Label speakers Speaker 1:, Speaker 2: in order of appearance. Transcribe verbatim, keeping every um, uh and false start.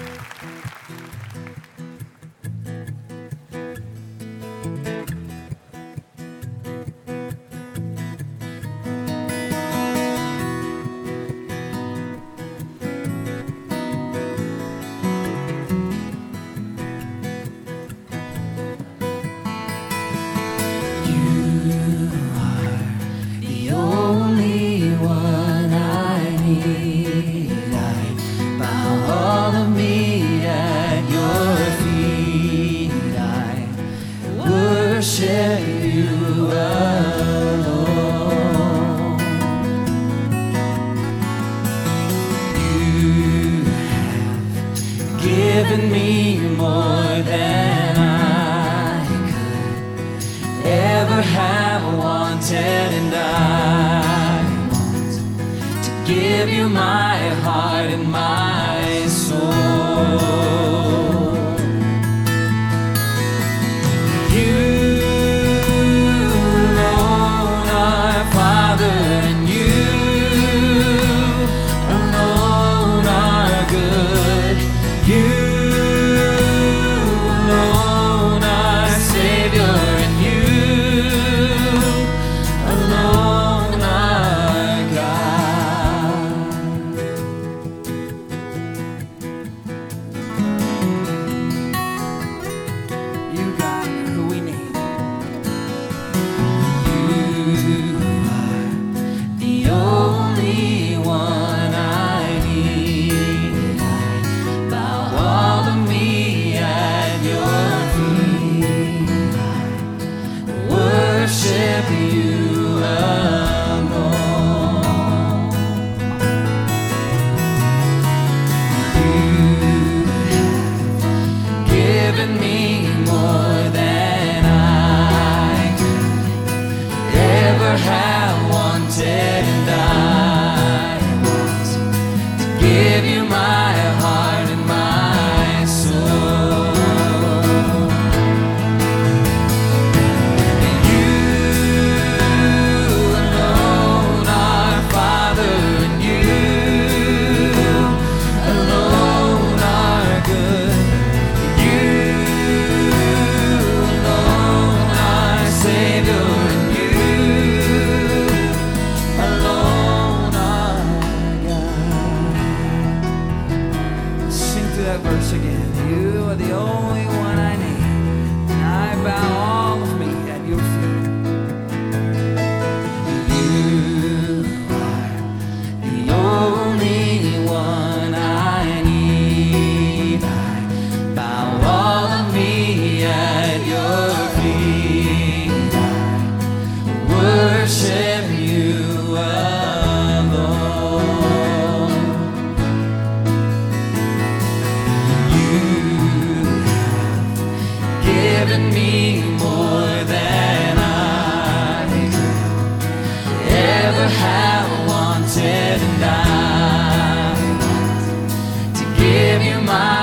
Speaker 1: Given me more than I could ever have wanted, and I want to give you my heart and my soul. You alone are Father, and you alone are good. You alone are Savior, and you alone are God. You got who we need. You are the only one I need. I bow all of me at your feet. I worship you alone. You have given me more than I could ever have wanted, and I want to give you my heart and my soul. And you alone are Father, and you alone are good. You alone are Savior, and you alone are God. Sing through that verse again. You are the only one I need, and I bow all of me at your feet. You are the only one I need. I bow all of me at your feet. I worship you alone. You have given me more than I could ever have wanted, and I want to give you my